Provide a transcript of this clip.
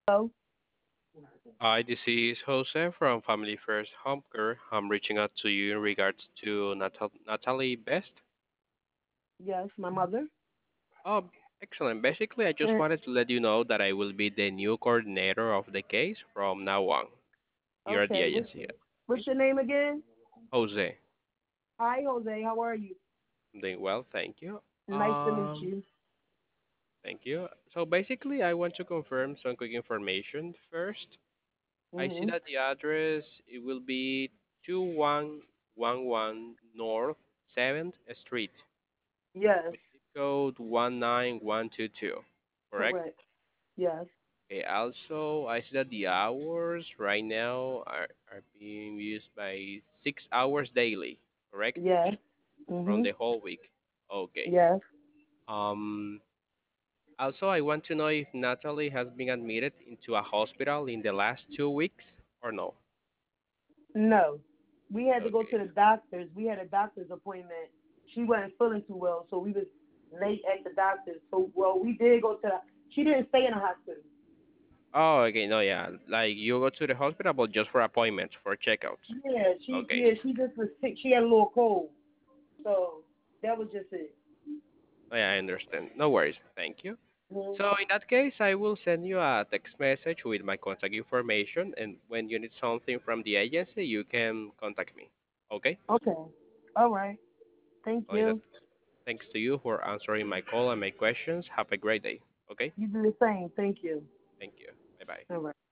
Hello. Hi, this is Jose from Family First Home Care. I'm reaching out to you in regards to Natalie Best. Yes, my mother. Oh, excellent. Basically, I just wanted to let you know that I will be the new coordinator of the case from now on here at the Okay. agency. What's Okay? your name again? Jose. Hi, Jose. How are you? I'm doing well, thank you. Nice to meet you. Thank you. So basically, I want to confirm some quick information first. I see Mhm. that the address it will be 2111 North 7th Street. Yes. Zip code 19122. Correct? Correct. Yes. Okay, also, I see that the hours right now are being used by 6 hours daily. Correct? Yes. From Mhm. the whole week. Okay. Yes. Um, Also, I want to know if Natalie has been admitted into a hospital in the last 2 weeks or no. No. We had to go to Okay. the doctor's. We had a doctor's appointment. She wasn't feeling too well, so we was late at the doctor's. So well, we did go to. She didn't stay in the hospital. Oh, okay. No, yeah. Like you go to the hospital, but just for appointments, for checkouts. Yeah. She Okay. yeah. She just was sick. She had a little cold. So that was just it. Oh, yeah, I understand. No worries. Thank you. Mhm. So in that case, I will send you a text message with my contact information, and when you need something from the agency, you can contact me. Okay? Okay. All right. Thank So in that, you. thanks to you for answering my call and my questions. Have a great day. Okay? You do the same. Thank you. Thank you. Bye bye. All right.